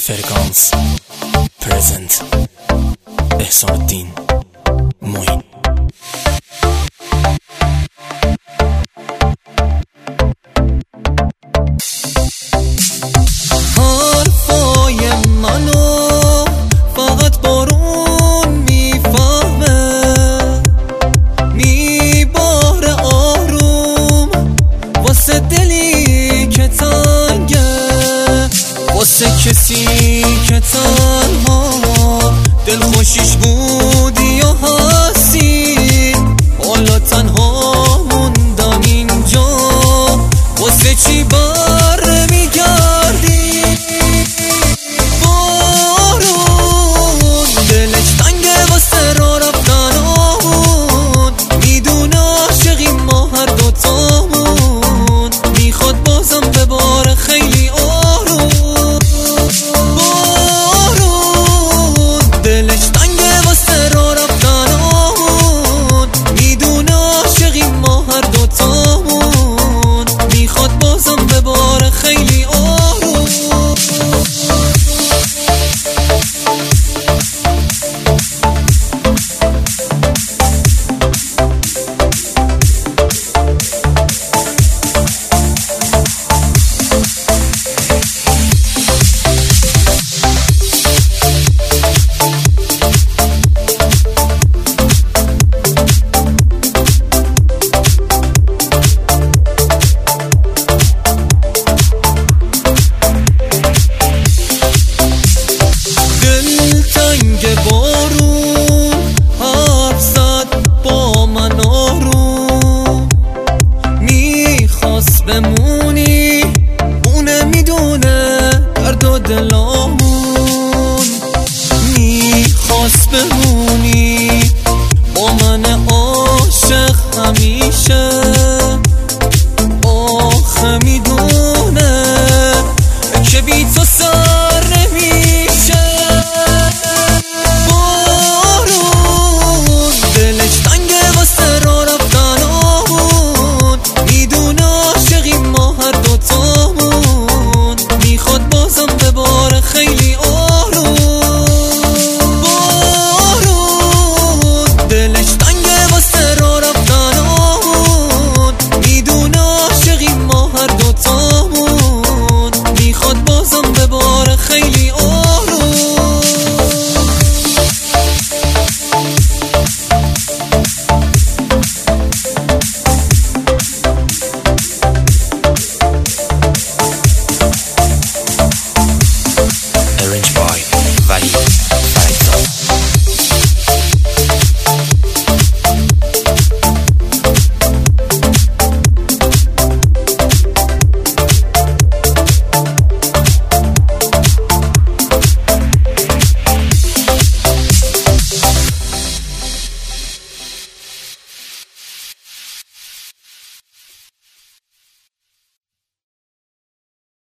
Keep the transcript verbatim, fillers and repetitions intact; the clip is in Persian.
فرکانس پرزنت احسان الدین معین. حرفای منو فقط بارون میفهمه، میباره آروم واسه دلی که تنگه، واسه کسی که تنها دل خوشیش بودی یا هستی، حالا تنها موندم اینجا، واسه چی بر میگردی؟ بارون دلش تنگه واسه را رفتنامون، میدونه عاشقیم ما هر دوتامون، میخواد بازم بباره خیلی آروم. بارون دلش تنگه واسه را رفتنامون، میدونه عاشقیم ما هر دوتامون، میخواد بازم بباره خیلی آروم. بارون حرف زد با من آروم، میخواست بمونی، اونه میدونه درد و دلم